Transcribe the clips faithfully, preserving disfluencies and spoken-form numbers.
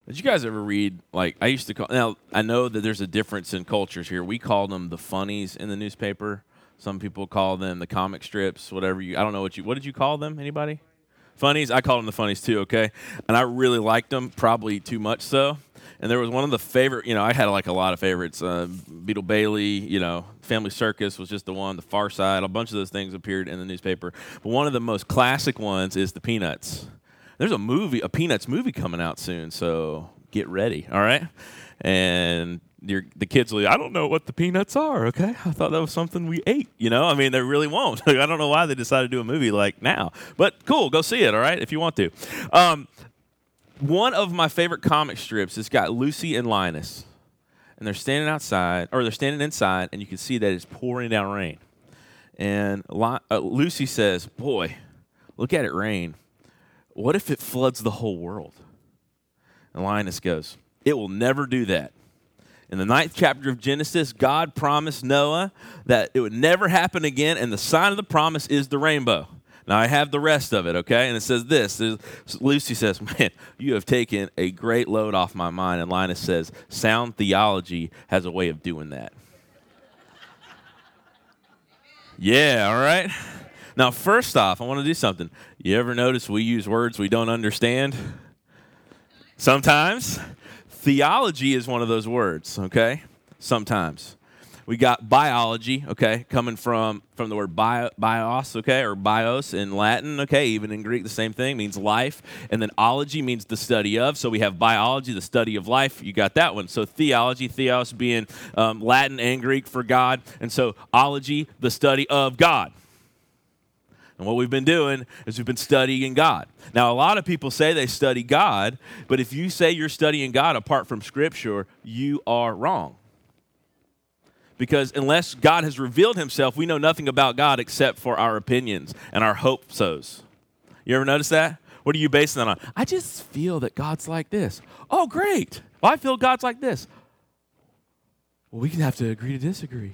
Did you guys ever read, like, I used to call, now, I know that there's a difference in cultures here. We call them the funnies in the newspaper. Some people call them the comic strips, whatever you, I don't know what you, what did you call them? Anybody? Funnies? I call them the funnies too, okay? And I really liked them, probably too much so. And there was one of the favorite, you know, I had like a lot of favorites. Uh, Beetle Bailey, you know, Family Circus was just the one, The Far Side, a bunch of those things appeared in the newspaper. But one of the most classic ones is the Peanuts. There's a movie, a Peanuts movie coming out soon, so get ready, all right? And your, the kids will, I don't know what the peanuts are, okay? I thought that was something we ate, you know? I mean, they really won't. I don't know why they decided to do a movie like now. But cool, go see it, all right, if you want to. Um, one of my favorite comic strips has got Lucy and Linus. And they're standing outside, or they're standing inside, and you can see that it's pouring down rain. And uh, Lucy says, boy, look at it rain. What if it floods the whole world? And Linus goes, it will never do that. In the ninth chapter of Genesis, God promised Noah that it would never happen again, and the sign of the promise is the rainbow. Now, I have the rest of it, okay? And it says this. Lucy says, man, you have taken a great load off my mind. And Linus says, sound theology has a way of doing that. Yeah, all right? Now, first off, I want to do something. You ever notice we use words we don't understand? Sometimes. Theology is one of those words, okay? Sometimes. We got biology, okay, coming from, from the word bio, bios, okay, or bios in Latin, okay, even in Greek the same thing, means life. And then ology means the study of. So we have biology, the study of life. You got that one. So theology, theos being um, Latin and Greek for God. And so ology, the study of God. And what we've been doing is we've been studying God. Now, a lot of people say they study God, but if you say you're studying God apart from Scripture, you are wrong. Because unless God has revealed himself, we know nothing about God except for our opinions and our hope-sos. You ever notice that? What are you basing that on? I just feel that God's like this. Oh, great. Well, I feel God's like this. Well, we can have to agree to disagree.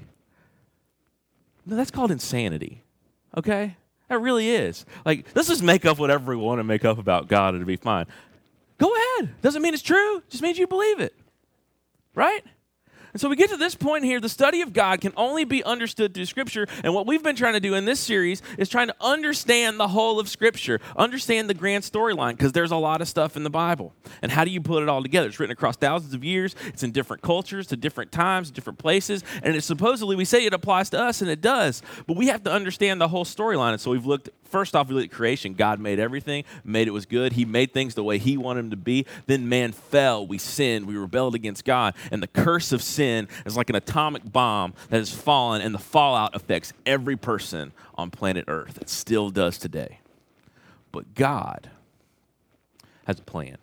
No, that's called insanity, okay? That really is. Like, let's just make up whatever we want to make up about God and it'll be fine. Go ahead. Doesn't mean it's true. Just means you believe it. Right? And so we get to this point here, the study of God can only be understood through Scripture, and what we've been trying to do in this series is trying to understand the whole of Scripture, understand the grand storyline, because there's a lot of stuff in the Bible. And how do you put it all together? It's written across thousands of years, it's in different cultures, to different times, different places, and it's supposedly, we say it applies to us, and it does, but we have to understand the whole storyline, and so we've looked, first off, we looked at creation. God made everything, made it was good. He made things the way he wanted them to be. Then man fell, we sinned, we rebelled against God, and the curse of sin is like an atomic bomb that has fallen, and the fallout affects every person on planet Earth. It still does today. But God has a plan.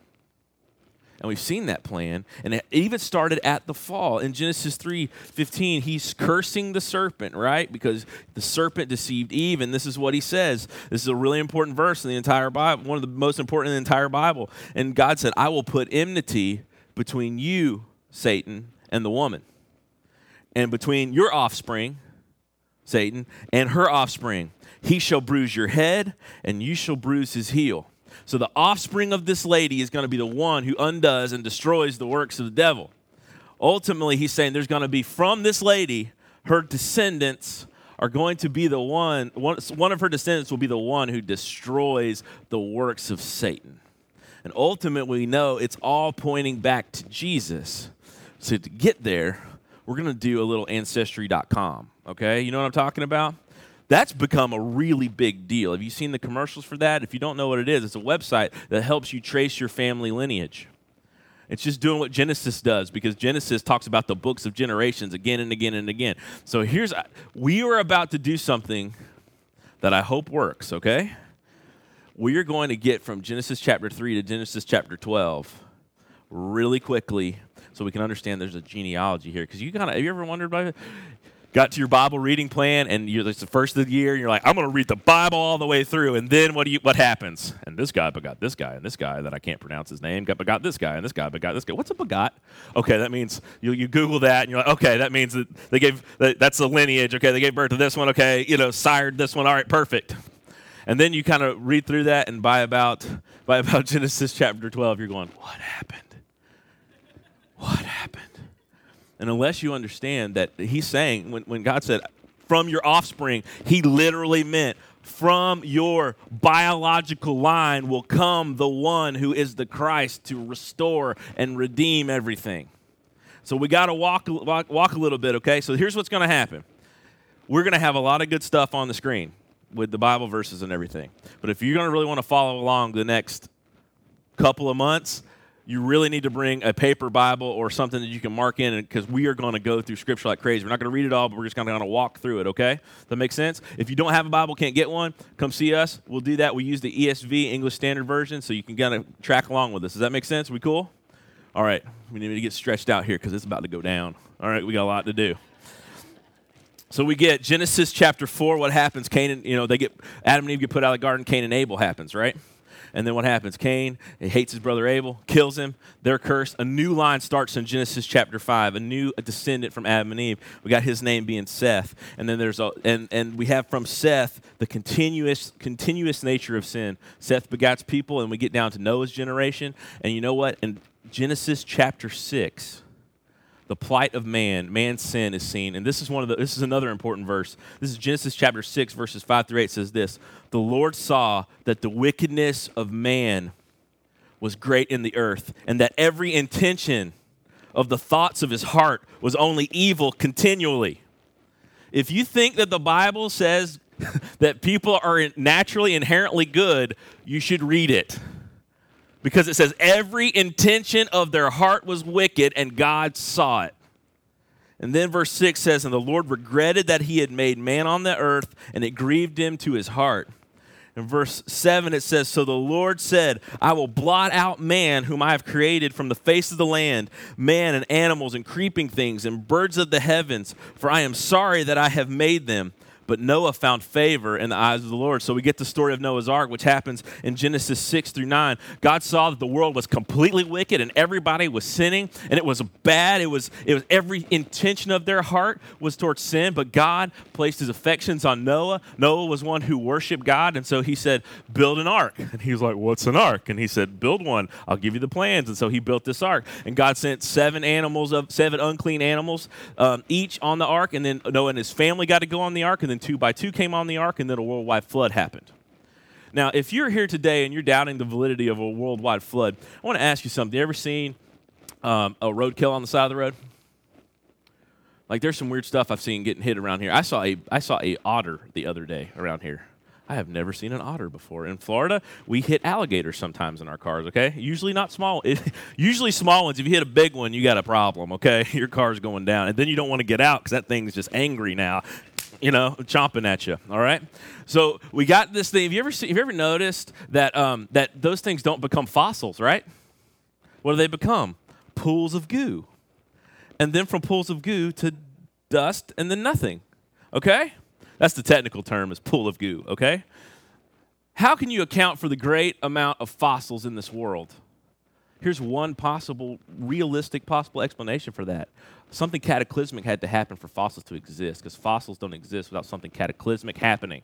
And we've seen that plan, and it even started at the fall. In Genesis three fifteen, he's cursing the serpent, right? Because the serpent deceived Eve, and this is what he says. This is a really important verse in the entire Bible, one of the most important in the entire Bible. And God said, I will put enmity between you, Satan, and the woman, and between your offspring, Satan, and her offspring. He shall bruise your head, and you shall bruise his heel. So the offspring of this lady is going to be the one who undoes and destroys the works of the devil. Ultimately, he's saying there's going to be from this lady, her descendants are going to be the one, one, one of her descendants will be the one who destroys the works of Satan. And ultimately, we know it's all pointing back to Jesus. So to get there, we're going to do a little ancestry dot com, okay? You know what I'm talking about? That's become a really big deal. Have you seen the commercials for that? If you don't know what it is, it's a website that helps you trace your family lineage. It's just doing what Genesis does, because Genesis talks about the books of generations again and again and again. So here's, we are about to do something that I hope works, okay? We are going to get from Genesis chapter three to Genesis chapter twelve really quickly, so we can understand there's a genealogy here. Because you kind of, have you ever wondered about it? Got to your Bible reading plan, and you're, it's the first of the year, and you're like, I'm going to read the Bible all the way through, and then what do you? What happens? And this guy begot this guy, and this guy that I can't pronounce his name, got begot this guy, and this guy begot this guy. What's a begot? Okay, that means, you, you Google that, and you're like, okay, that means that they gave, that, that's the lineage, okay, they gave birth to this one, okay, you know, sired this one, all right, perfect. And then you kind of read through that, and by about, by about Genesis chapter twelve, you're going, what happened? And unless you understand that he's saying, when, when God said, from your offspring, he literally meant from your biological line will come the one who is the Christ to restore and redeem everything. So we got to walk, walk walk a little bit, okay? So here's what's going to happen. We're going to have a lot of good stuff on the screen with the Bible verses and everything. But if you're going to really want to follow along the next couple of months, you really need to bring a paper Bible or something that you can mark in, because we are going to go through Scripture like crazy. We're not going to read it all, but we're just going to walk through it, okay? Does that make sense? If you don't have a Bible, can't get one, come see us. We'll do that. We use the E S V, English Standard Version, so you can kind of track along with us. Does that make sense? Are we cool? All right. We need to get stretched out here because it's about to go down. All right, we got a lot to do. So we get Genesis chapter four. What happens? Cain and, you know, they get, Adam and Eve get put out of the garden. Cain and Abel happens, right? And then what happens? Cain, he hates his brother Abel, kills him. They're cursed. A new line starts in Genesis chapter five. A new a descendant from Adam and Eve. We got his name being Seth. And then there's a, and and we have from Seth the continuous continuous nature of sin. Seth begats people, and we get down to Noah's generation. And you know what? In Genesis chapter six, the plight of man, man's sin is seen. And this is one of the this is another important verse. This is Genesis chapter six, verses five through eight. Says this: the Lord saw that the wickedness of man was great in the earth, and that every intention of the thoughts of his heart was only evil continually. If you think that the Bible says that people are naturally inherently good, you should read it. Because it says every intention of their heart was wicked, and God saw it. And then verse six says, and the Lord regretted that he had made man on the earth, and it grieved him to his heart. In verse seven it says, so the Lord said, I will blot out man whom I have created from the face of the land, man and animals and creeping things and birds of the heavens, for I am sorry that I have made them. But Noah found favor in the eyes of the Lord. So we get the story of Noah's Ark, which happens in Genesis six through nine. God saw that the world was completely wicked and everybody was sinning, and it was bad. It was it was every intention of their heart was towards sin, but God placed his affections on Noah. Noah was one who worshiped God, and so he said, build an ark. And he was like, what's an ark? And he said, build one. I'll give you the plans. And so he built this ark. And God sent seven animals, of seven unclean animals, um, each on the ark, and then Noah and his family got to go on the ark, and then two by two came on the ark, and then a worldwide flood happened. Now, if you're here today and you're doubting the validity of a worldwide flood, I want to ask you something. You ever seen um, a roadkill on the side of the road? Like, there's some weird stuff I've seen getting hit around here. I saw a I saw a otter the other day around here. I have never seen an otter before. In Florida, we hit alligators sometimes in our cars, okay? Usually not small. It, usually small ones. If you hit a big one, you got a problem, okay? Your car's going down. And then you don't want to get out because that thing's just angry now, you know, chomping at you, all right? So we got this thing. Have you ever seen, have you ever noticed that um, that those things don't become fossils, right? What do they become? Pools of goo. And then from pools of goo to dust and then nothing, okay? That's the technical term, is pool of goo, okay? How can you account for the great amount of fossils in this world? Here's one possible, realistic possible explanation for that. Something cataclysmic had to happen for fossils to exist, because fossils don't exist without something cataclysmic happening.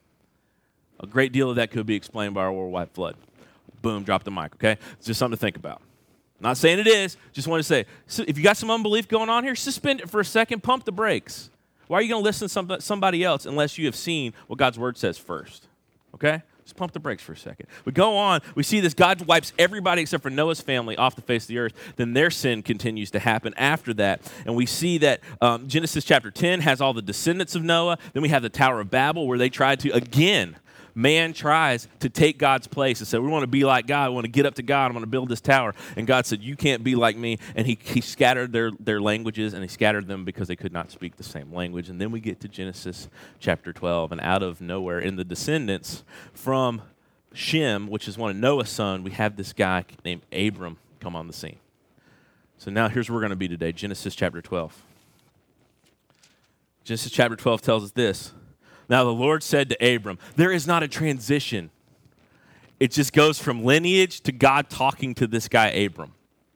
A great deal of that could be explained by our worldwide flood. Boom, drop the mic, okay? It's just something to think about. Not saying it is, just want to say, so if you got some unbelief going on here, suspend it for a second, pump the brakes. Why are you going to listen to somebody else unless you have seen what God's word says first? Okay? Just pump the brakes for a second. We go on. We see this. God wipes everybody except for Noah's family off the face of the earth. Then their sin continues to happen after that. And we see that um, Genesis chapter ten has all the descendants of Noah. Then we have the Tower of Babel, where they tried to, again, man tries to take God's place and say, we want to be like God. We want to get up to God. I'm going to build this tower. And God said, you can't be like me. And he, he scattered their, their languages, and he scattered them because they could not speak the same language. And then we get to Genesis chapter twelve, and out of nowhere, in the descendants from Shem, which is one of Noah's sons, we have this guy named Abram come on the scene. So now here's where we're going to be today, Genesis chapter twelve. Genesis chapter twelve tells us this. Now the Lord said to Abram, there is not a transition. It just goes from lineage to God talking to this guy, Abram.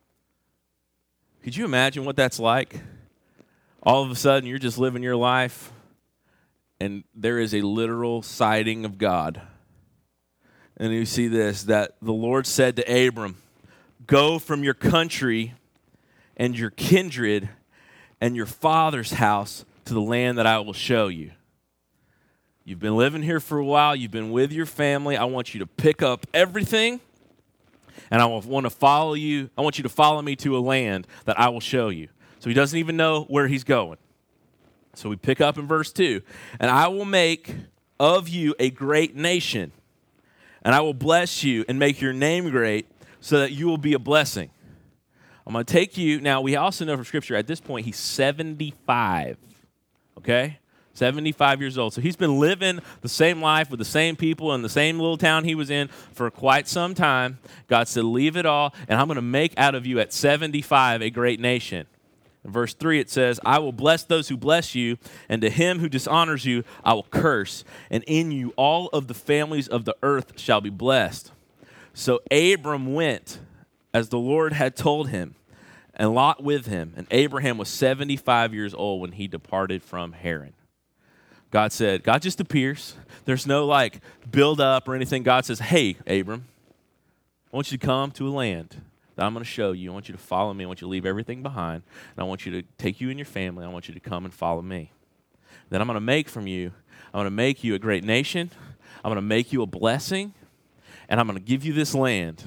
Could you imagine what that's like? All of a sudden, you're just living your life, and there is a literal sighting of God. And you see this, that the Lord said to Abram, go from your country and your kindred and your father's house to the land that I will show you. You've been living here for a while. You've been with your family. I want you to pick up everything, and I want to follow you. I want you to follow me to a land that I will show you. So he doesn't even know where he's going. So we pick up in verse two. And I will make of you a great nation, and I will bless you and make your name great so that you will be a blessing. I'm going to take you. Now, we also know from Scripture at this point he's seventy-five, okay? seventy-five years old. So he's been living the same life with the same people in the same little town he was in for quite some time. God said, leave it all, and I'm going to make out of you at seventy-five a great nation. In verse three, it says, I will bless those who bless you, and to him who dishonors you, I will curse. And in you all of the families of the earth shall be blessed. So Abram went as the Lord had told him, and Lot with him. And Abraham was seventy-five years old when he departed from Haran. God said, God just appears. There's no like build up or anything. God says, hey, Abram, I want you to come to a land that I'm going to show you. I want you to follow me. I want you to leave everything behind. And I want you to take you and your family. I want you to come and follow me. Then I'm going to make from you, I'm going to make you a great nation. I'm going to make you a blessing. And I'm going to give you this land.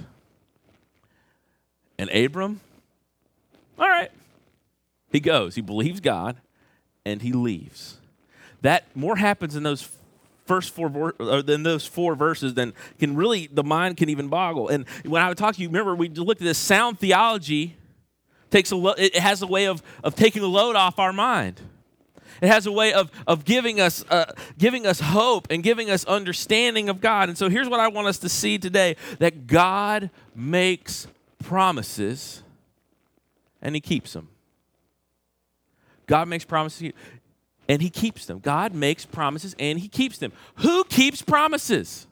And Abram, all right. He goes. He believes God. And he leaves. That more happens in those first four or than those four verses than can really the mind can even boggle. And when I would talk to you, remember we looked at this sound theology takes a lo- it has a way of of taking the load off our mind. It has a way of of giving us uh, giving us hope and giving us understanding of God. And so here's what I want us to see today: that God makes promises and He keeps them. God makes promises. And He keeps them. God makes promises and He keeps them. Who keeps promises?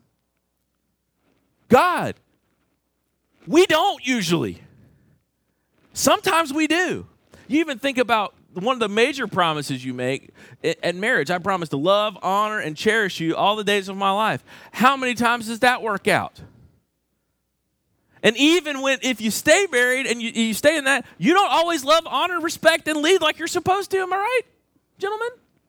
God. We don't usually. Sometimes we do. You even think about one of the major promises you make at marriage. I promise to love, honor, and cherish you all the days of my life. How many times does that work out? And even when, if you stay married and you, you stay in that, you don't always love, honor, respect, and lead like you're supposed to. Am I right, gentlemen?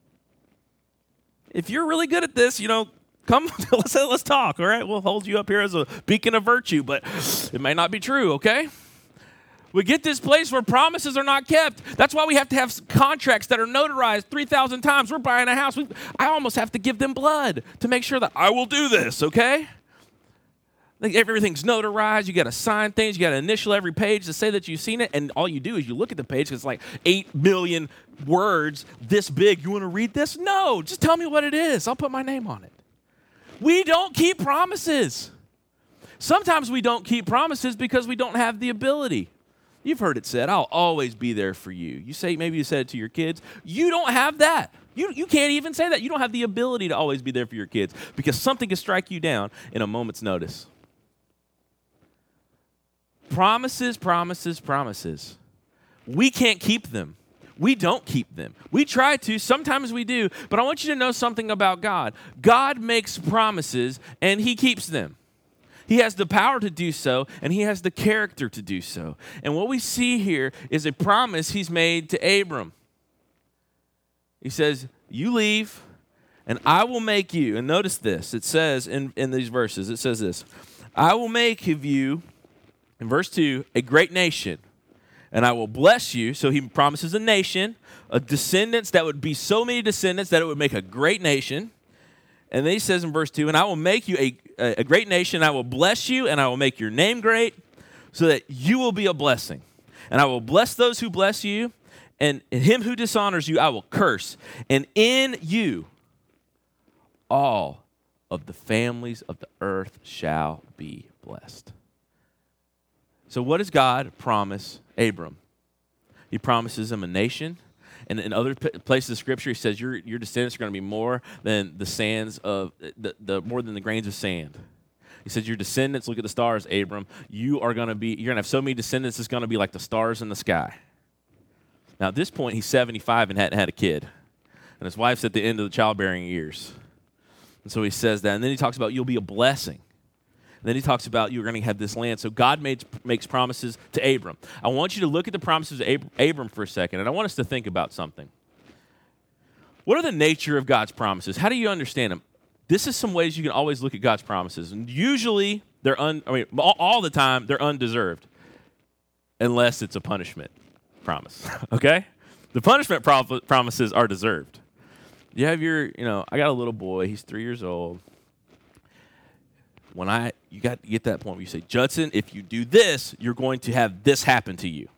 If you're really good at this, you know, come, let's, let's talk, all right? We'll hold you up here as a beacon of virtue, but it may not be true, okay? We get this place where promises are not kept. That's why we have to have contracts that are notarized three thousand times. We're buying a house. We, I almost have to give them blood to make sure that I will do this, okay? Like everything's notarized. You got to sign things. You got to initial every page to say that you've seen it. And all you do is you look at the page because it's like eight million words this big. You want to read this? No, just tell me what it is. I'll put my name on it. We don't keep promises. Sometimes we don't keep promises because we don't have the ability. You've heard it said, I'll always be there for you. You say, maybe you said it to your kids. You don't have that. You, you can't even say that. You don't have the ability to always be there for your kids because something can strike you down in a moment's notice. Promises, promises, promises. We can't keep them. We don't keep them. We try to. Sometimes we do. But I want you to know something about God. God makes promises, and He keeps them. He has the power to do so, and He has the character to do so. And what we see here is a promise He's made to Abram. He says, you leave, and I will make you. And notice this. It says in, in these verses, it says this. I will make of you, in verse two, a great nation, and I will bless you. So He promises a nation, a descendants that would be so many descendants that it would make a great nation. And then He says in verse two, and I will make you a, a great nation. I will bless you, and I will make your name great so that you will be a blessing. And I will bless those who bless you, and him who dishonors you I will curse. And in you all of the families of the earth shall be blessed. So what does God promise Abram? He promises him a nation. And in other p- places of Scripture, He says your, your descendants are going to be more than the sands of the, the more than the grains of sand. He says your descendants, look at the stars, Abram. You are going to be, you're going to have so many descendants, it's going to be like the stars in the sky. Now at this point, he's seventy-five and hadn't had a kid. And his wife's at the end of the childbearing years. And so he says that. And then he talks about you'll be a blessing. And then he talks about you're going to have this land. So God made, makes promises to Abram. I want you to look at the promises of Ab- Abram for a second, and I want us to think about something. What are the nature of God's promises? How do you understand them? This is some ways you can always look at God's promises. And usually, they're un, I mean, all, all the time, they're undeserved, unless it's a punishment promise, okay? The punishment pro- promises are deserved. You have your, you know, I got a little boy. He's three years old. When I, you got to get that point where you say, Judson, if you do this, you're going to have this happen to you.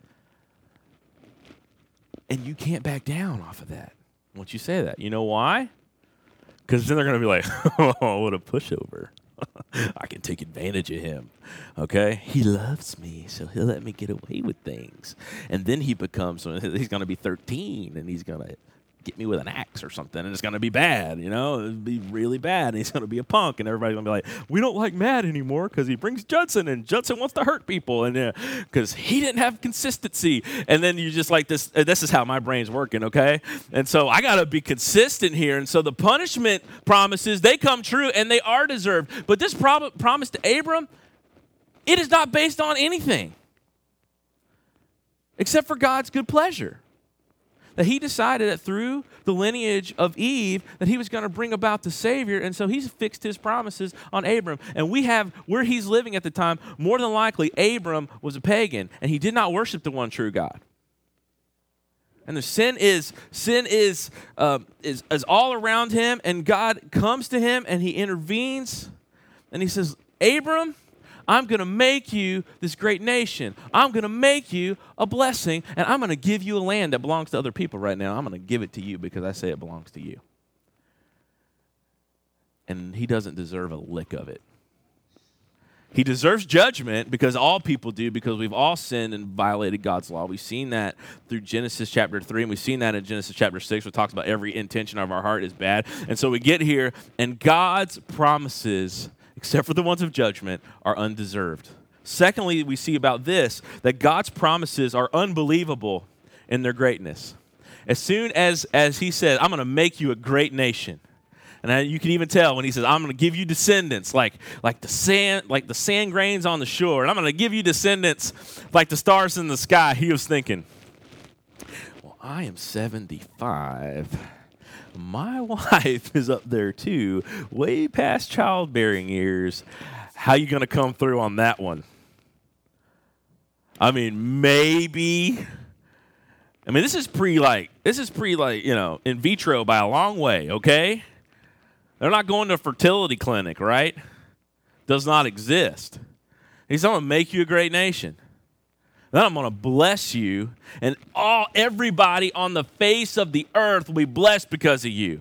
And you can't back down off of that once you say that. You know why? Because then they're going to be like, oh, what a pushover. I can take advantage of him, okay? He loves me, so he'll let me get away with things. And then he becomes, he's going to be thirteen, and he's going to get me with an axe or something, and it's going to be bad, you know? It'll be really bad, and he's going to be a punk, and everybody's going to be like, we don't like Matt anymore because he brings Judson, and Judson wants to hurt people, and because uh, he didn't have consistency. And then you just like this, uh, this is how my brain's working, okay? And so I got to be consistent here. And so the punishment promises, they come true, and they are deserved. But this pro- promise to Abram, it is not based on anything except for God's good pleasure. That he decided that through the lineage of Eve that he was going to bring about the Savior, and so he's fixed his promises on Abram. And we have, where he's living at the time, more than likely Abram was a pagan, and he did not worship the one true God. And the sin is sin is uh, is is all around him, and God comes to him and he intervenes, and he says, Abram, I'm going to make you this great nation. I'm going to make you a blessing, and I'm going to give you a land that belongs to other people right now. I'm going to give it to you because I say it belongs to you. And he doesn't deserve a lick of it. He deserves judgment because all people do, because we've all sinned and violated God's law. We've seen that through Genesis chapter three, and we've seen that in Genesis chapter six, where it talks about every intention of our heart is bad. And so we get here, and God's promises, except for the ones of judgment, are undeserved. Secondly, we see about this, that God's promises are unbelievable in their greatness. As soon as, as he said, I'm going to make you a great nation. And I, you can even tell when he says, I'm going to give you descendants like, like, the sand, like the sand grains on the shore. And I'm going to give you descendants like the stars in the sky. He was thinking, well, I am seventy-five. My wife is up there too, way past childbearing years. How you going to come through on that one? I mean, maybe. I mean, this is pre like this is pre like you know in vitro by a long way. Okay, they're not going to a fertility clinic, right? Does not exist. He's going to make you a great nation. Then I'm going to bless you, and all everybody on the face of the earth will be blessed because of you.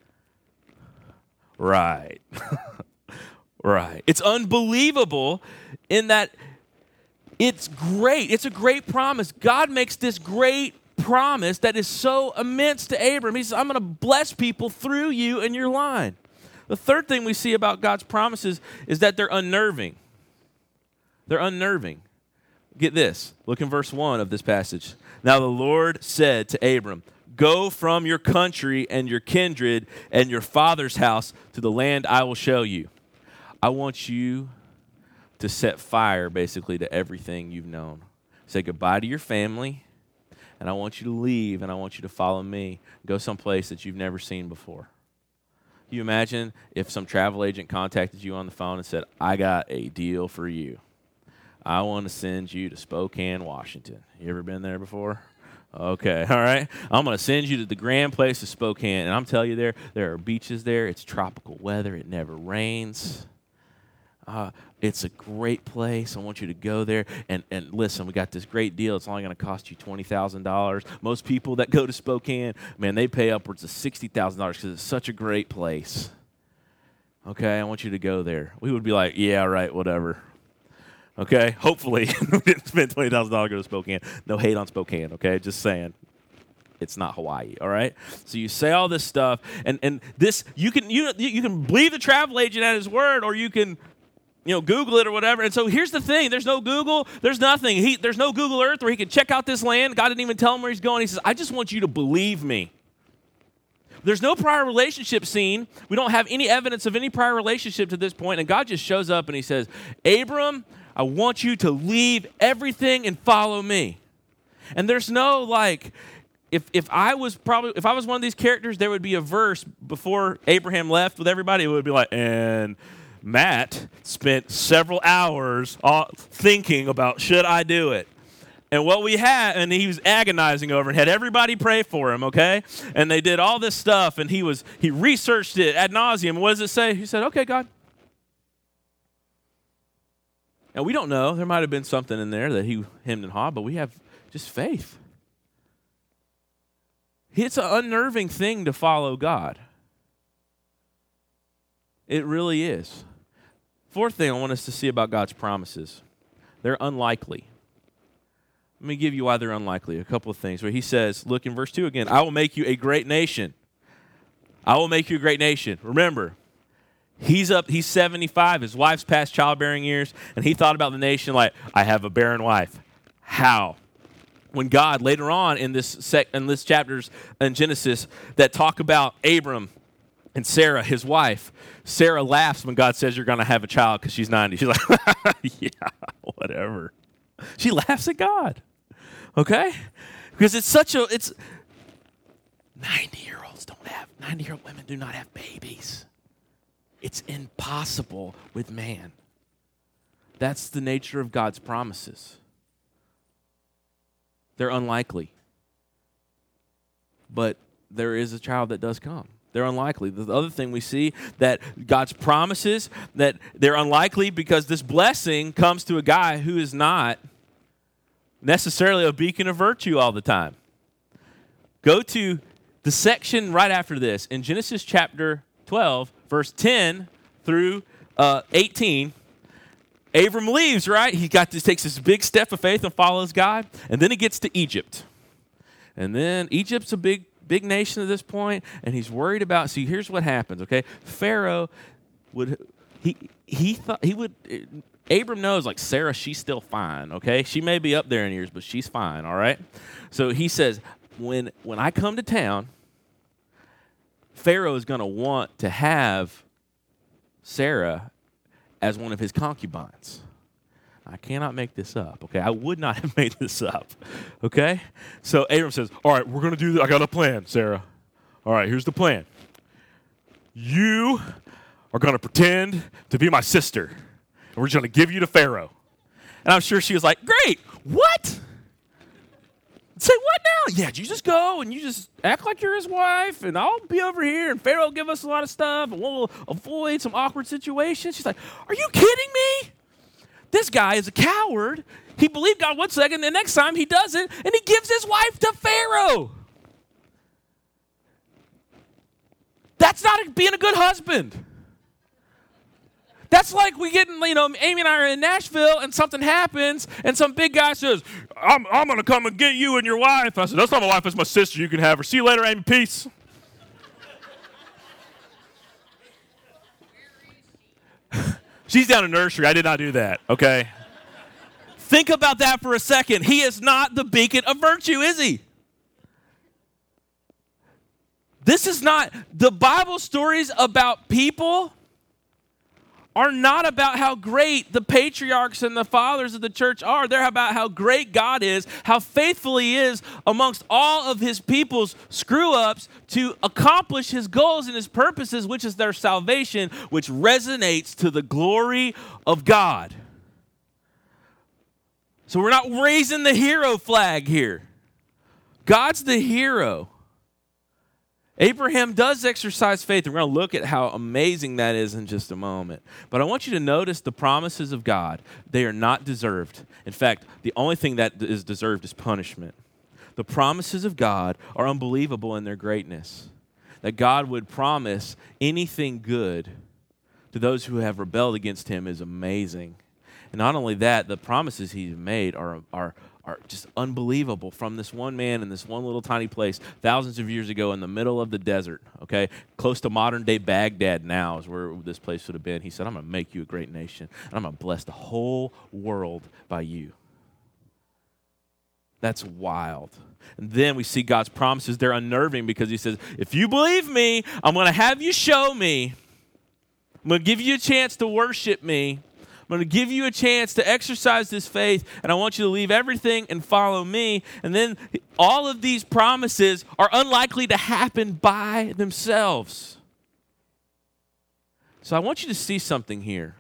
Right. Right. It's unbelievable in that it's great. It's a great promise. God makes this great promise that is so immense to Abram. He says, I'm going to bless people through you and your line. The third thing we see about God's promises is that they're unnerving. They're unnerving. Get this. Look in verse one of this passage. Now the Lord said to Abram, go from your country and your kindred and your father's house to the land I will show you. I want you to set fire, basically, to everything you've known. Say goodbye to your family, and I want you to leave, and I want you to follow me. Go someplace that you've never seen before. Can you imagine if some travel agent contacted you on the phone and said, I got a deal for you. I want to send you to Spokane, Washington. You ever been there before? Okay, all right. I'm going to send you to the grand place of Spokane, and I'm telling you there, there are beaches there. It's tropical weather. It never rains. Uh, it's a great place. I want you to go there. And, and listen, we got this great deal. It's only going to cost you twenty thousand dollars. Most people that go to Spokane, man, they pay upwards of sixty thousand dollars because it's such a great place. Okay, I want you to go there. We would be like, yeah, right, whatever. Okay, hopefully we didn't spend twenty thousand dollars to go to Spokane. No hate on Spokane, okay? Just saying. It's not Hawaii, all right? So you say all this stuff, and, and this, you can you you can believe the travel agent at his word, or you can, you know, Google it or whatever. And so here's the thing. There's no Google. There's nothing. He, there's no Google Earth where he can check out this land. God didn't even tell him where he's going. He says, I just want you to believe me. there's no prior relationship seen. We don't have any evidence of any prior relationship to this point, and God just shows up and he says, Abram, I want you to leave everything and follow me. And there's no like, if if I was probably, if I was one of these characters, there would be a verse before Abraham left with everybody. It would be like, and Matt spent several hours thinking about, should I do it? And what we had, and he was agonizing over and had everybody pray for him, okay? And they did all this stuff, and he was he researched it ad nauseum. What does it say? He said, okay, God. And we don't know. There might have been something in there that he hemmed and hawed, but we have just faith. It's an unnerving thing to follow God. It really is. Fourth thing I want us to see about God's promises. They're unlikely. Let me give you why they're unlikely. A couple of things where he says, look in verse two again, I will make you a great nation. I will make you a great nation. Remember, he's up, he's seventy-five, his wife's past childbearing years, and he thought about the nation like, I have a barren wife. How? When God, later on in this sec, in this chapters in Genesis that talk about Abram and Sarah, his wife, Sarah laughs when God says you're going to have a child because she's ninety. She's like, yeah, whatever. She laughs at God, okay? Because it's such a, it's, ninety-year-olds don't have, ninety-year-old women do not have babies. It's impossible with man. That's the nature of God's promises. They're unlikely. But there is a child that does come. They're unlikely. The other thing we see that God's promises, that they're unlikely because this blessing comes to a guy who is not necessarily a beacon of virtue all the time. Go to the section right after this in Genesis chapter twelve, verse ten through uh, eighteen. Abram leaves, right? He got this, takes this big step of faith and follows God, and then he gets to Egypt. And then Egypt's a big Big nation at this point, and he's worried about, see, here's what happens, okay? Pharaoh would, he he thought, he would, Abram knows, like, Sarah, she's still fine, okay? She may be up there in years, but she's fine, all right? So he says, when when I come to town, Pharaoh is going to want to have Sarah as one of his concubines. I cannot make this up, okay? I would not have made this up, okay? So Abram says, all right, we're going to do this. I got a plan, Sarah. All right, here's the plan. You are going to pretend to be my sister, and we're just going to give you to Pharaoh. And I'm sure she was like, great, what? Say what now? Yeah, you just go and you just act like you're his wife, and I'll be over here, and Pharaoh will give us a lot of stuff, and we'll avoid some awkward situations. She's like, are you kidding me? This guy is a coward. He believed God one second, the next time he doesn't, and he gives his wife to Pharaoh. That's not being a good husband. That's like we get, you know, Amy and I are in Nashville, and something happens, and some big guy says, I'm, I'm going to come and get you and your wife. I said, that's not my wife, that's my sister. You can have her. See you later, Amy. Peace. She's down in nursery. I did not do that, okay? Think about that for a second. He is not the beacon of virtue, is he? This is not, the Bible stories about people are not about how great the patriarchs and the fathers of the church are. They're about how great God is, how faithful he is amongst all of his people's screw-ups to accomplish his goals and his purposes, which is their salvation, which resonates to the glory of God. So we're not raising the hero flag here. God's the hero. Abraham does exercise faith, and we're going to look at how amazing that is in just a moment. But I want you to notice the promises of God. They are not deserved. In fact, the only thing that is deserved is punishment. The promises of God are unbelievable in their greatness. That God would promise anything good to those who have rebelled against him is amazing. And not only that, the promises he's made are are are just unbelievable from this one man in this one little tiny place thousands of years ago in the middle of the desert, okay? Close to modern-day Baghdad now is where this place would have been. He said, I'm going to make you a great nation, and I'm going to bless the whole world by you. That's wild. And then we see God's promises. They're unnerving because he says, if you believe me, I'm going to have you show me. I'm going to give you a chance to worship me. I'm going to give you a chance to exercise this faith, and I want you to leave everything and follow me. And then all of these promises are unlikely to happen by themselves. So I want you to see something here.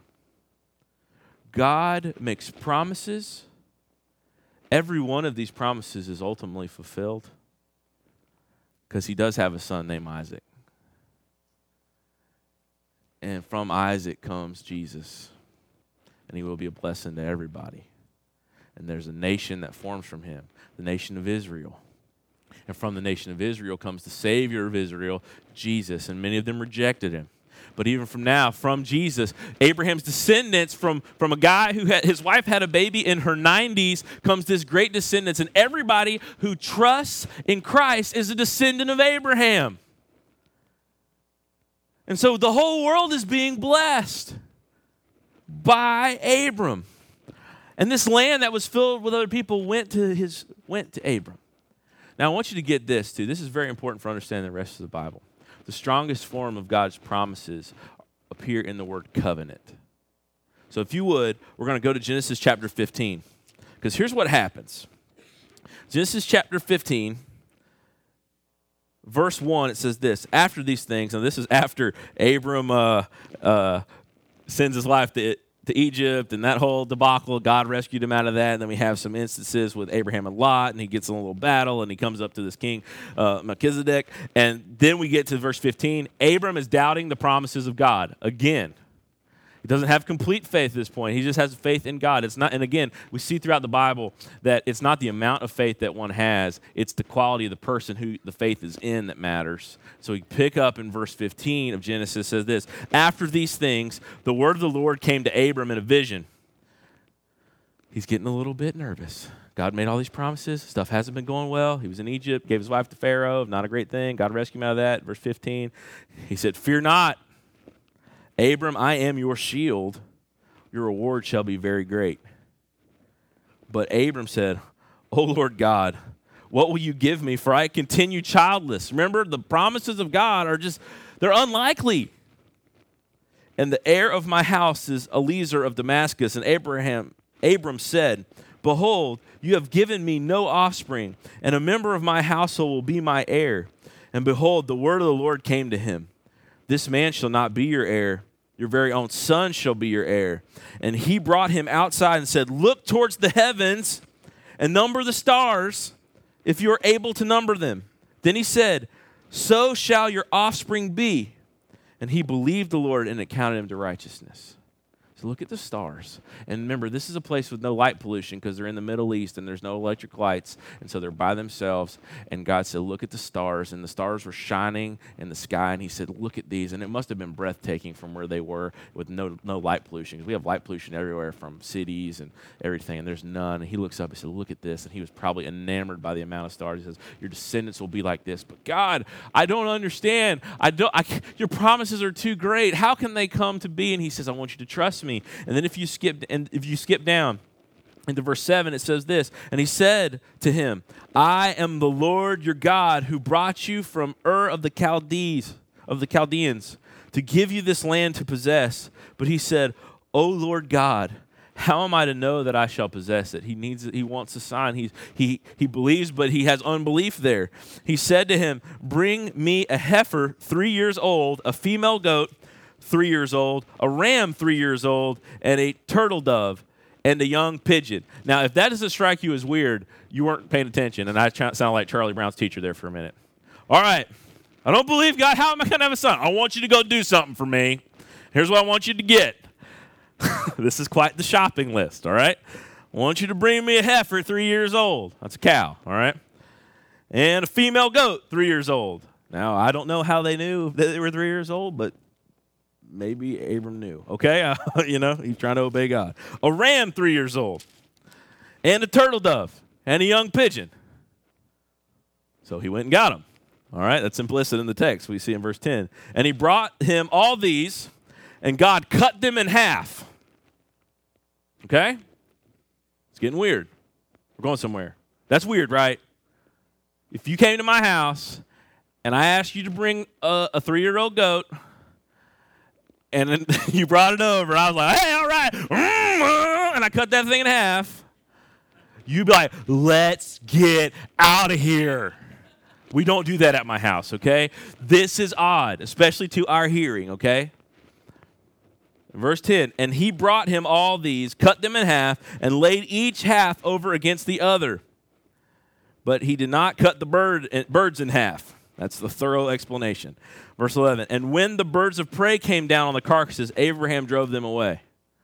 God makes promises. Every one of these promises is ultimately fulfilled because he does have a son named Isaac. And from Isaac comes Jesus. And he will be a blessing to everybody. And there's a nation that forms from him, the nation of Israel. And from the nation of Israel comes the Savior of Israel, Jesus. And many of them rejected him. But even from now, from Jesus, Abraham's descendants, from, from a guy who had, his wife had a baby in her nineties, comes this great descendants. And everybody who trusts in Christ is a descendant of Abraham. And so the whole world is being blessed by Abram. And this land that was filled with other people went to his went to Abram. Now I want you to get this too. This is very important for understanding the rest of the Bible. The strongest form of God's promises appear in the word covenant. So if you would, we're going to go to Genesis chapter fifteen. Because here's what happens. Genesis chapter fifteen, verse one, it says this. After these things, and this is after Abram uh, uh, sends his life to, to Egypt and that whole debacle. God rescued him out of that. And then we have some instances with Abraham and Lot, and he gets in a little battle, and he comes up to this king, uh, Melchizedek. And then we get to verse fifteen. Abram is doubting the promises of God again. He doesn't have complete faith at this point. He just has faith in God. It's not, and again, we see throughout the Bible that it's not the amount of faith that one has, it's the quality of the person who the faith is in that matters. So we pick up in verse fifteen of Genesis, says this, after these things, the word of the Lord came to Abram in a vision. He's getting a little bit nervous. God made all these promises. Stuff hasn't been going well. He was in Egypt, gave his wife to Pharaoh, not a great thing. God rescued him out of that. Verse fifteen, he said, fear not, Abram, I am your shield. Your reward shall be very great. But Abram said, O Lord God, what will you give me? For I continue childless. Remember, the promises of God are just, they're unlikely. And the heir of my house is Eliezer of Damascus. And Abraham, Abram said, behold, you have given me no offspring, and a member of my household will be my heir. And behold, the word of the Lord came to him. This man shall not be your heir. Your very own son shall be your heir. And he brought him outside and said, look towards the heavens and number the stars, if you are able to number them. Then he said, so shall your offspring be. And he believed the Lord, and it counted him to righteousness. So look at the stars. And remember, this is a place with no light pollution because they're in the Middle East and there's no electric lights. And so they're by themselves. And God said, look at the stars. And the stars were shining in the sky. And he said, look at these. And it must have been breathtaking from where they were with no no light pollution. Because we have light pollution everywhere from cities and everything. And there's none. And he looks up and said, look at this. And he was probably enamored by the amount of stars. He says, your descendants will be like this. But God, I don't understand. I don't. I, your promises are too great. How can they come to be? And he says, I want you to trust me. And then if you skip and if you skip down into verse seven, it says this, and he said to him, I am the Lord your God who brought you from Ur of the Chaldees, of the Chaldeans, to give you this land to possess. But he said, O Lord God, how am I to know that I shall possess it? He needs he wants a sign. He he he believes, but he has unbelief there. He said to him, bring me a heifer three years old, a female goat, three years old, a ram three years old, and a turtle dove, and a young pigeon. Now, if that doesn't strike you as weird, you weren't paying attention, and I sound like Charlie Brown's teacher there for a minute. All right, I don't believe God. How am I going to have a son? I want you to go do something for me. Here's what I want you to get. This is quite the shopping list, all right? I want you to bring me a heifer three years old. That's a cow, all right? And a female goat three years old. Now, I don't know how they knew that they were three years old, but maybe Abram knew, okay? Uh, you know, he's trying to obey God. A ram three years old, and a turtle dove, and a young pigeon. So he went and got them. All right, that's implicit in the text we see in verse ten. And he brought him all these, and God cut them in half. Okay? It's getting weird. We're going somewhere. That's weird, right? If you came to my house and I asked you to bring a, a three-year-old goat, and then you brought it over, I was like, hey, all right, and I cut that thing in half, you'd be like, let's get out of here. We don't do that at my house, okay? This is odd, especially to our hearing, okay? Verse ten, and he brought him all these, cut them in half, and laid each half over against the other. But he did not cut the bird, birds in half. That's the thorough explanation. Verse eleven, and when the birds of prey came down on the carcasses, Abraham drove them away.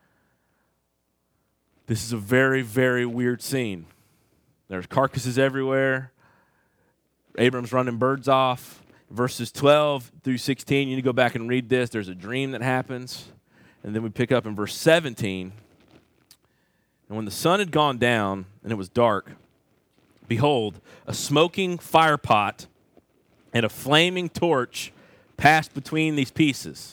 This is a very, very weird scene. There's carcasses everywhere. Abram's running birds off. Verses twelve through sixteen, you need to go back and read this. There's a dream that happens. And then we pick up in verse seventeen. And when the sun had gone down and it was dark, behold, a smoking fire pot and a flaming torch passed between these pieces.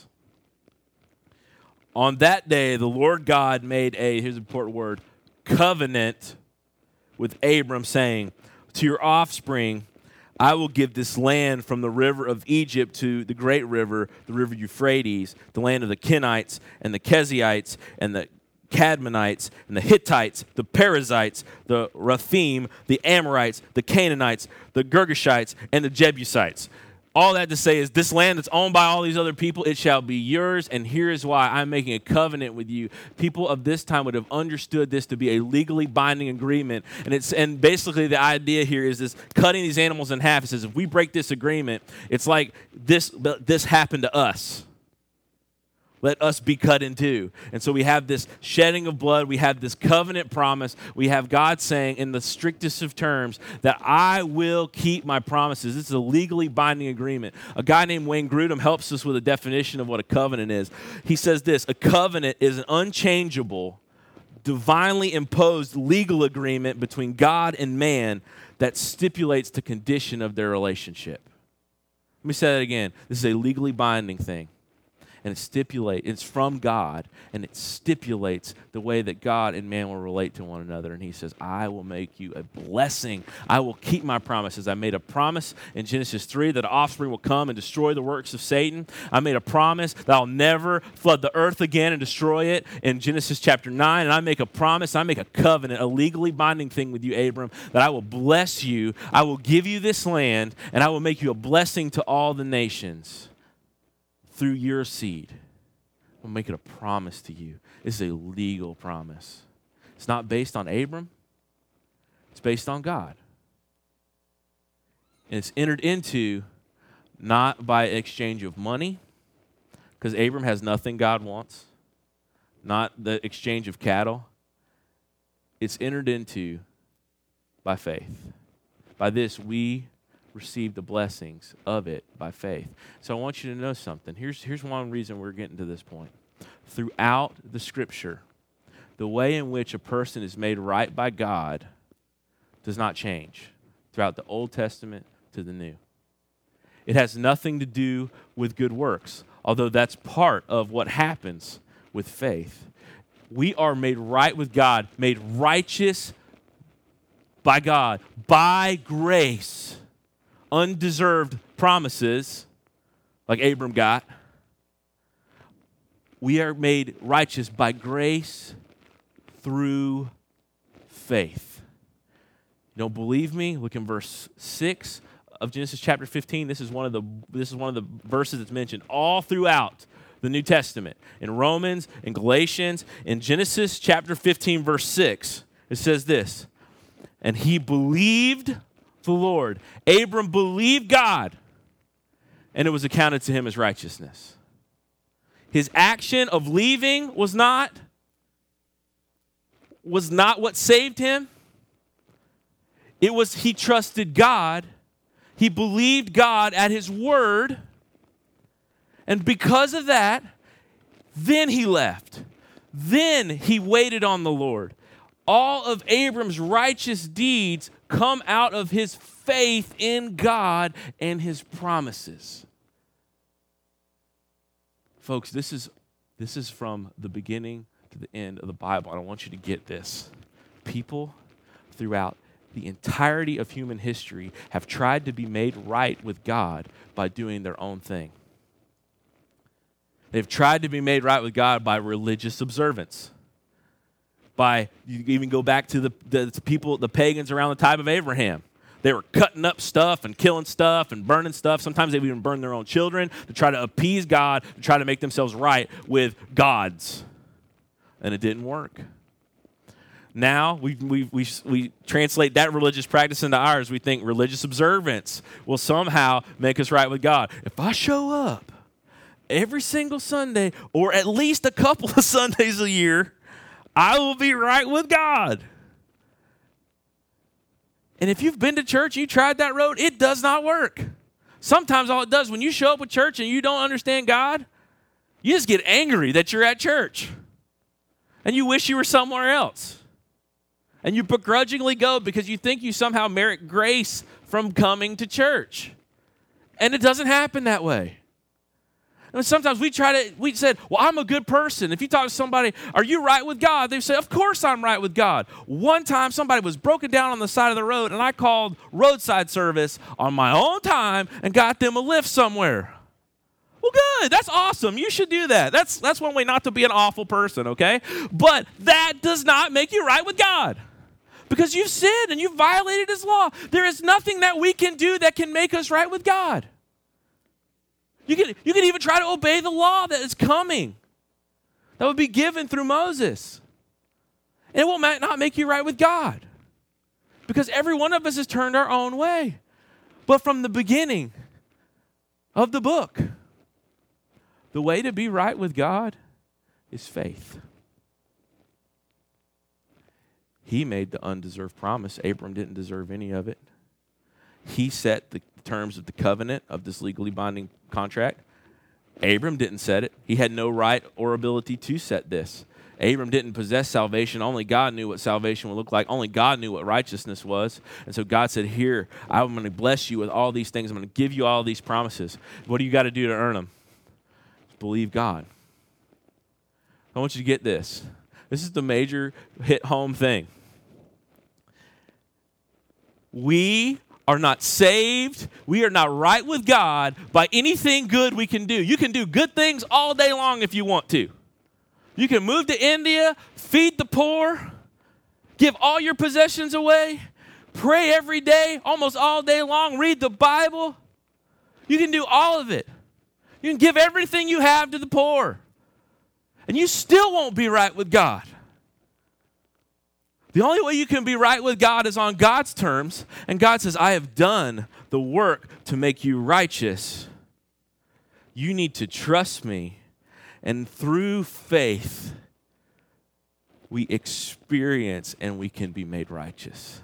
On that day, the Lord God made a, here's an important word, covenant with Abram, saying, to your offspring, I will give this land from the river of Egypt to the great river, the river Euphrates, the land of the Kenites and the Kezites and the Cadmonites and the Hittites, the Perizzites, the Raphim, the Amorites, the Canaanites, the Girgashites, and the Jebusites. All that to say is this land that's owned by all these other people, it shall be yours, and here is why I'm making a covenant with you. People of this time would have understood this to be a legally binding agreement, and it's and basically the idea here is this cutting these animals in half. It says if we break this agreement, it's like this, this happened to us. Let us be cut in two. And so we have this shedding of blood. We have this covenant promise. We have God saying in the strictest of terms that I will keep my promises. This is a legally binding agreement. A guy named Wayne Grudem helps us with a definition of what a covenant is. He says this, a covenant is an unchangeable, divinely imposed legal agreement between God and man that stipulates the condition of their relationship. Let me say that again. This is a legally binding thing. And it stipulates, it's from God, and it stipulates the way that God and man will relate to one another. And he says, I will make you a blessing. I will keep my promises. I made a promise in Genesis three that offspring will come and destroy the works of Satan. I made a promise that I'll never flood the earth again and destroy it in Genesis chapter nine. And I make a promise, I make a covenant, a legally binding thing with you, Abram, that I will bless you. I will give you this land, and I will make you a blessing to all the nations. Through your seed, we'll make it a promise to you. This is a legal promise. It's not based on Abram. It's based on God. And it's entered into not by exchange of money, because Abram has nothing God wants, not the exchange of cattle. It's entered into by faith. By this, we receive the blessings of it by faith. So I want you to know something. Here's, here's one reason we're getting to this point. Throughout the Scripture, the way in which a person is made right by God does not change throughout the Old Testament to the New. It has nothing to do with good works, although that's part of what happens with faith. We are made right with God, made righteous by God, by grace. Undeserved promises, like Abram got. We are made righteous by grace through faith. You don't believe me? Look in verse six of Genesis chapter fifteen. This is one of the this is one of the verses that's mentioned all throughout the New Testament. In Romans, in Galatians, in Genesis chapter fifteen, verse six, it says this, and he believed the Lord. Abram believed God, and it was accounted to him as righteousness. His action of leaving was not, was not what saved him. It was he trusted God. He believed God at his word, and because of that, then he left. Then he waited on the Lord. All of Abram's righteous deeds come out of his faith in God and his promises. Folks, this is, this is from the beginning to the end of the Bible. I want you to get this. People throughout the entirety of human history have tried to be made right with God by doing their own thing. They've tried to be made right with God by religious observance. By, you even go back to the, the, the people, the pagans around the time of Abraham. They were cutting up stuff and killing stuff and burning stuff. Sometimes they would even burn their own children to try to appease God, to try to make themselves right with gods. And it didn't work. Now we, we, we, we translate that religious practice into ours. We think religious observance will somehow make us right with God. If I show up every single Sunday, or at least a couple of Sundays a year, I will be right with God. And if you've been to church, you tried that road, it does not work. Sometimes all it does, when you show up at church and you don't understand God, you just get angry that you're at church. And you wish you were somewhere else. And you begrudgingly go because you think you somehow merit grace from coming to church. And it doesn't happen that way. And sometimes we try to, we said, well, I'm a good person. If you talk to somebody, are you right with God? They say, of course I'm right with God. One time somebody was broken down on the side of the road and I called roadside service on my own time and got them a lift somewhere. Well, good. That's awesome. You should do that. That's, that's one way not to be an awful person, okay? But that does not make you right with God. Because you've sinned and you've violated his law. There is nothing that we can do that can make us right with God. You can, you can even try to obey the law that is coming, that would be given through Moses. And it will not make you right with God. Because every one of us has turned our own way. But from the beginning of the book, the way to be right with God is faith. He made the undeserved promise. Abram didn't deserve any of it. He set the terms of the covenant of this legally binding contract. Abram didn't set it. He had no right or ability to set this. Abram didn't possess salvation. Only God knew what salvation would look like. Only God knew what righteousness was. And so God said, here, I'm going to bless you with all these things. I'm going to give you all these promises. What do you got to do to earn them? Believe God. I want you to get this. This is the major hit home thing. We are not saved. We are not right with God by anything good we can do. You can do good things all day long if you want to. You can move to India, feed the poor, give all your possessions away, pray every day, almost all day long, read the Bible. You can do all of it. You can give everything you have to the poor. And you still won't be right with God. The only way you can be right with God is on God's terms. And God says, I have done the work to make you righteous. You need to trust me. And through faith, we experience and we can be made righteous.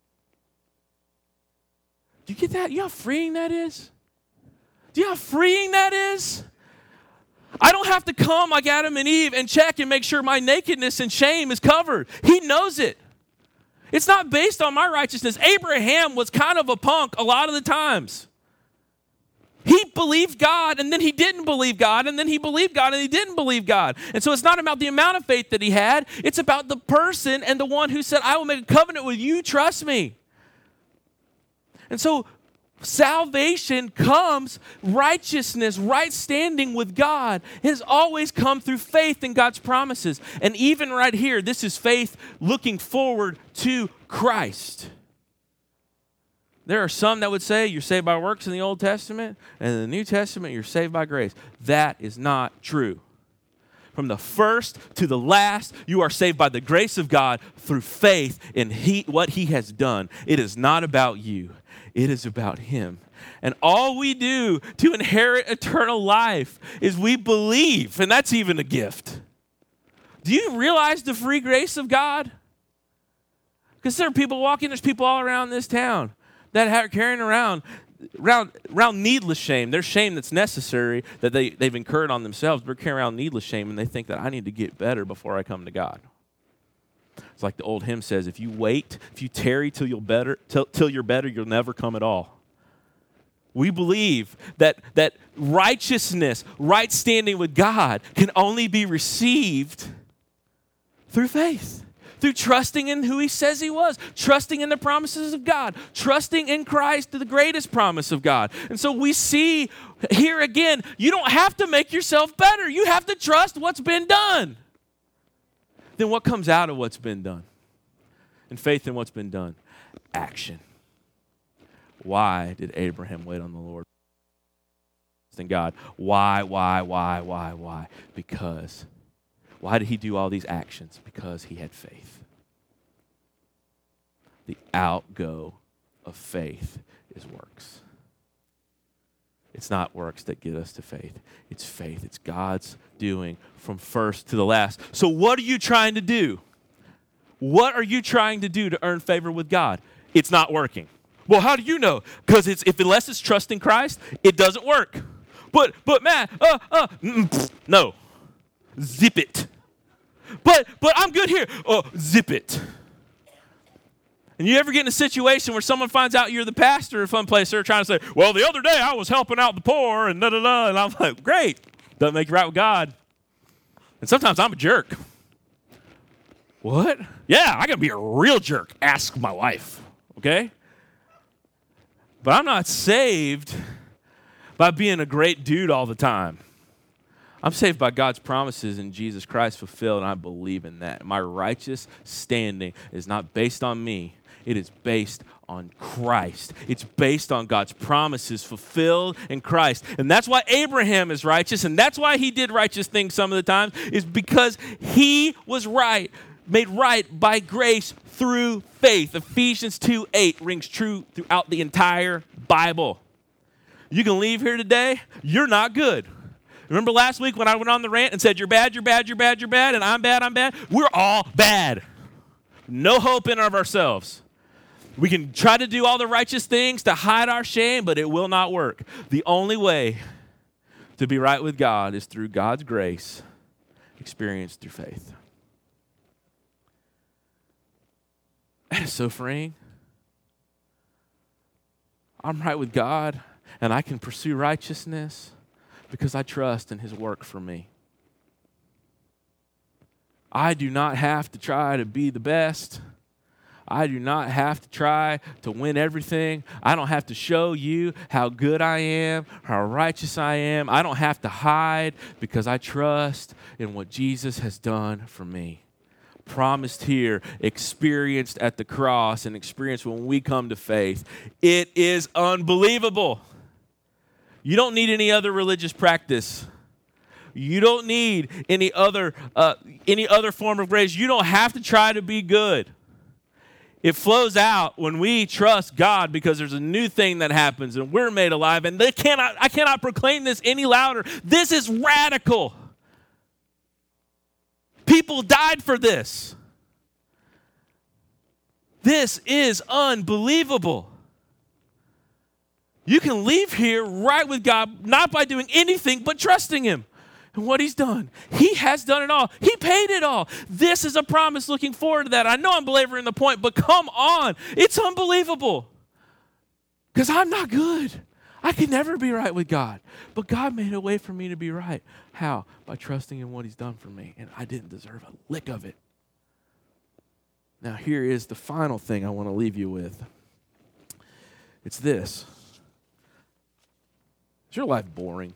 Do you get that? You know how freeing that is? Do you know how freeing that is? I don't have to come like Adam and Eve and check and make sure my nakedness and shame is covered. He knows it. It's not based on my righteousness. Abraham was kind of a punk a lot of the times. He believed God, and then he didn't believe God, and then he believed God, and he didn't believe God. And so it's not about the amount of faith that he had. It's about the person and the one who said, I will make a covenant with you, trust me. And so salvation comes, righteousness, right standing with God has always come through faith in God's promises. And even right here, this is faith looking forward to Christ. There are some that would say you're saved by works in the Old Testament, and in the New Testament, you're saved by grace. That is not true. From the first to the last, you are saved by the grace of God through faith in he, what he has done. It is not about you. It is about him. And all we do to inherit eternal life is we believe, and that's even a gift. Do you realize the free grace of God? Because there are people walking, there's people all around this town that are carrying around, around, around needless shame. There's shame that's necessary that they, they've incurred on themselves. They're carrying around needless shame, and they think that I need to get better before I come to God. It's like the old hymn says, if you wait, if you tarry till you'll better, till, till you're better, you'll never come at all. We believe that, that righteousness, right standing with God can only be received through faith, through trusting in who he says he was, trusting in the promises of God, trusting in Christ, the greatest promise of God. And so we see here again, you don't have to make yourself better. You have to trust what's been done. Then what comes out of what's been done? And faith in what's been done? Action. Why did Abraham wait on the Lord? And God, why, why, why, why, why? Because. Why did he do all these actions? Because he had faith. The outgo of faith is works. It's not works that get us to faith. It's faith. It's God's doing from first to the last. So what are you trying to do? What are you trying to do to earn favor with God? It's not working. Well, how do you know? Because it's if unless it's trusting Christ, it doesn't work. But but man, uh uh mm, no, zip it. But but I'm good here. Oh, zip it. And you ever get in a situation where someone finds out you're the pastor of some place, they're trying to say, well, the other day I was helping out the poor and da da da, and I'm like, great, doesn't make you right with God. And sometimes I'm a jerk. What? Yeah, I gotta be a real jerk. Ask my wife, okay? But I'm not saved by being a great dude all the time. I'm saved by God's promises in Jesus Christ fulfilled, and I believe in that. My righteous standing is not based on me. It is based on Christ. It's based on God's promises fulfilled in Christ. And that's why Abraham is righteous, and that's why he did righteous things some of the times, is because he was right, made right by grace through faith. Ephesians two eight rings true throughout the entire Bible. You can leave here today, you're not good. Remember last week when I went on the rant and said, you're bad, you're bad, you're bad, you're bad, and I'm bad, I'm bad? We're all bad. No hope in of ourselves. We can try to do all the righteous things to hide our shame, but it will not work. The only way to be right with God is through God's grace, experienced through faith. That is so freeing. I'm right with God, and I can pursue righteousness because I trust in his work for me. I do not have to try to be the best. I do not have to try to win everything. I don't have to show you how good I am, how righteous I am. I don't have to hide because I trust in what Jesus has done for me. Promised here, experienced at the cross, and experienced when we come to faith. It is unbelievable. You don't need any other religious practice. You don't need any other uh, any other form of grace. You don't have to try to be good. It flows out when we trust God because there's a new thing that happens and we're made alive. And they cannot, I cannot proclaim this any louder. This is radical. People died for this. This is unbelievable. You can leave here right with God, not by doing anything but trusting him and what he's done. He has done it all. He paid it all. This is a promise looking forward to that. I know I'm belaboring the point, but come on. It's unbelievable. Because I'm not good. I could never be right with God. But God made a way for me to be right. How? By trusting in what he's done for me. And I didn't deserve a lick of it. Now here is the final thing I want to leave you with. It's this. Is your life boring?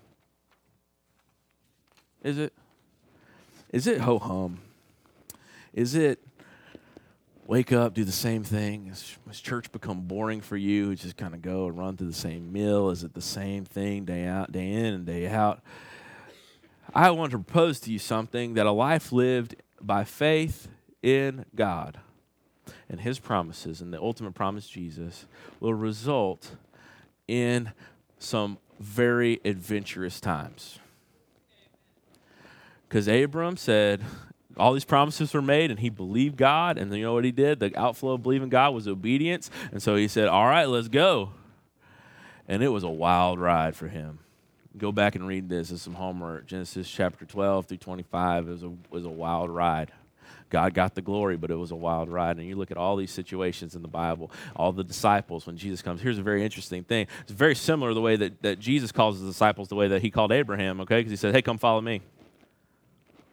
Is it? Is it ho-hum? Is it wake up, do the same thing? Has, has church become boring for you? Just kind of go and run through the same meal? Is it the same thing day out, day in and day out? I want to propose to you something, that a life lived by faith in God and his promises, and the ultimate promise, Jesus, will result in some very adventurous times. Because Abram said, all these promises were made, and he believed God, and you know what he did? The outflow of believing God was obedience, and so he said, all right, let's go. And it was a wild ride for him. Go back and read this. It's some homework. Genesis chapter twelve through twenty-five. It was a, was a wild ride. God got the glory, but it was a wild ride. And you look at all these situations in the Bible, all the disciples, when Jesus comes. Here's a very interesting thing. It's very similar to the way that, that Jesus calls his disciples the way that he called Abraham, okay? Because he said, hey, come follow me.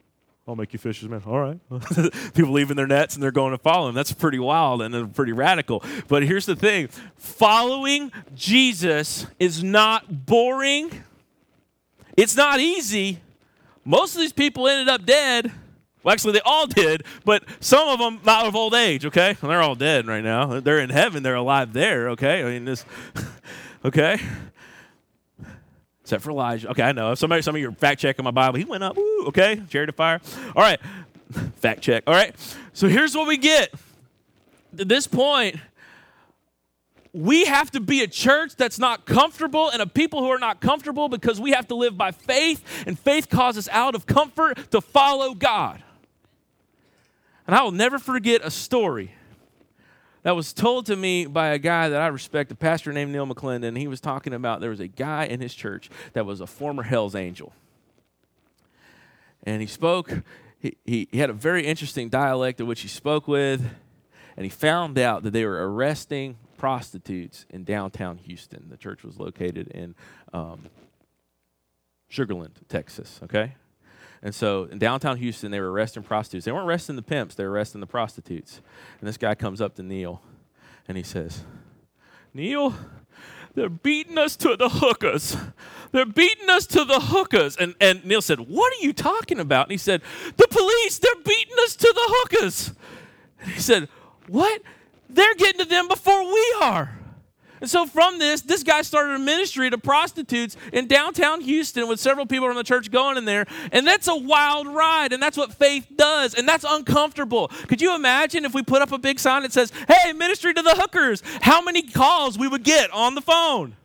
I'll make you fishers, man. All right. People leaving their nets and they're going to follow him. That's pretty wild and pretty radical. But here's the thing. Following Jesus is not boring. It's not easy. Most of these people ended up dead. Well, actually, they all did, but some of them not of old age, okay? Well, they're all dead right now. They're in heaven. They're alive there, okay? I mean, this, okay? Except for Elijah. Okay, I know. Somebody, some of you are fact-checking my Bible. He went up, woo, okay? Chariot of fire. All right, fact check. All right, so here's what we get. At this point, we have to be a church that's not comfortable and a people who are not comfortable because we have to live by faith, and faith causes out of comfort to follow God. And I will never forget a story that was told to me by a guy that I respect, a pastor named Neil McClendon. He was talking about there was a guy in his church that was a former Hell's Angel. And he spoke, he, he, he had a very interesting dialect of which he spoke with, and he found out that they were arresting prostitutes in downtown Houston. The church was located in um, Sugar Land, Texas, okay? And so in downtown Houston, they were arresting prostitutes. They weren't arresting the pimps. They were arresting the prostitutes. And this guy comes up to Neil, and he says, Neil, they're beating us to the hookers. They're beating us to the hookers. And, and Neil said, what are you talking about? And he said, the police, they're beating us to the hookers. And he said, what? They're getting to them before we are. And so from this, this guy started a ministry to prostitutes in downtown Houston with several people from the church going in there. And that's a wild ride, and that's what faith does, and that's uncomfortable. Could you imagine if we put up a big sign that says, hey, ministry to the hookers, how many calls we would get on the phone?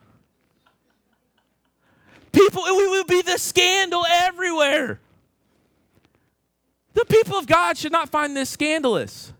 People, we would be the scandal everywhere. The people of God should not find this scandalous.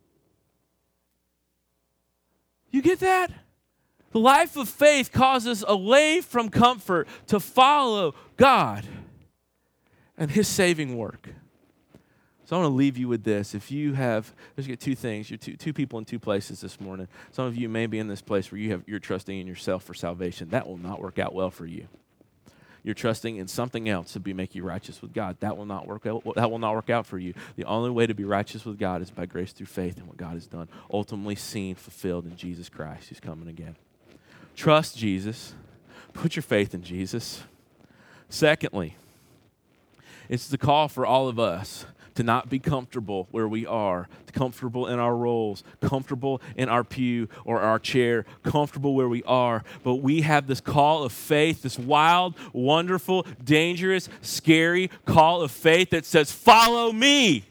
You get that? The life of faith causes away from comfort to follow God and his saving work. So I want to leave you with this. If you have, let's get two things. You're two, two people in two places this morning. Some of you may be in this place where you have, you're trusting in yourself for salvation. That will not work out well for you. You're trusting in something else to be make you righteous with God. That will not work out. That will not work out for you. The only way to be righteous with God is by grace through faith in what God has done, ultimately seen, fulfilled in Jesus Christ, who's coming again. Trust Jesus. Put your faith in Jesus. Secondly, it's the call for all of us to not be comfortable where we are, comfortable in our roles, comfortable in our pew or our chair, comfortable where we are. But we have this call of faith, this wild, wonderful, dangerous, scary call of faith that says, follow me.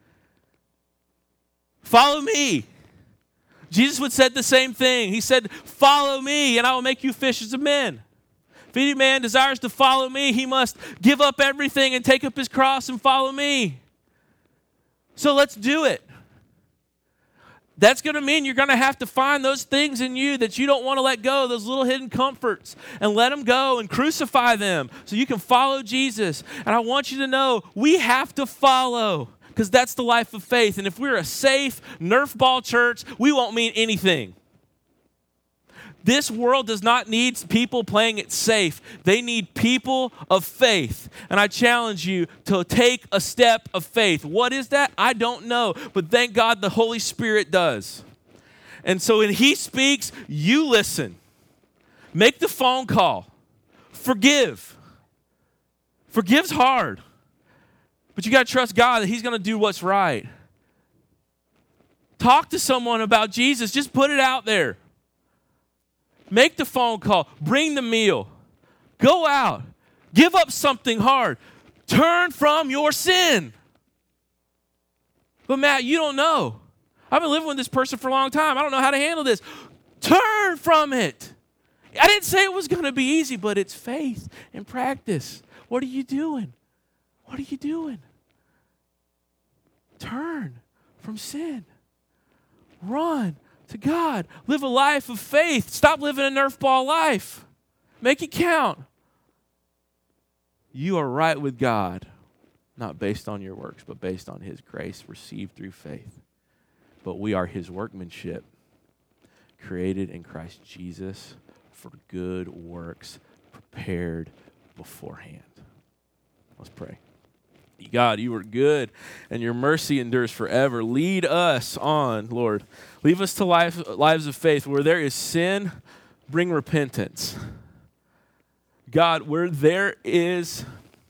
Follow me. Jesus would said the same thing. He said, follow me, and I will make you fishers of men. If any man desires to follow me, he must give up everything and take up his cross and follow me. So let's do it. That's going to mean you're going to have to find those things in you that you don't want to let go, those little hidden comforts, and let them go and crucify them so you can follow Jesus. And I want you to know we have to follow, because that's the life of faith. And if we're a safe Nerf ball church, we won't mean anything. This world does not need people playing it safe. They need people of faith. And I challenge you to take a step of faith. What is that? I don't know. But thank God the Holy Spirit does. And so when he speaks, you listen. Make the phone call. Forgive. Forgive's hard. But you got to trust God that he's going to do what's right. Talk to someone about Jesus. Just put it out there. Make the phone call. Bring the meal. Go out. Give up something hard. Turn from your sin. But Matt, you don't know. I've been living with this person for a long time. I don't know how to handle this. Turn from it. I didn't say it was going to be easy, but it's faith and practice. What are you doing? What are you doing? Turn from sin. Run to God. Live a life of faith. Stop living a Nerf ball life. Make it count. You are right with God, not based on your works, but based on his grace received through faith. But we are his workmanship, created in Christ Jesus for good works, prepared beforehand. Let's pray. God, you are good, and your mercy endures forever. Lead us on, Lord. Lead us to life, lives of faith. Where there is sin, bring repentance. God, where there is,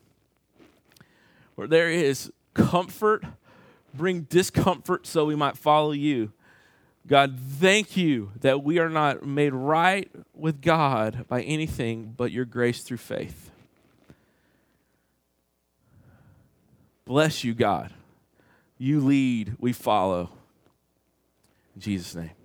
where there is comfort, bring discomfort so we might follow you. God, thank you that we are not made right with God by anything but your grace through faith. Bless you, God. You lead, we follow. In Jesus' name.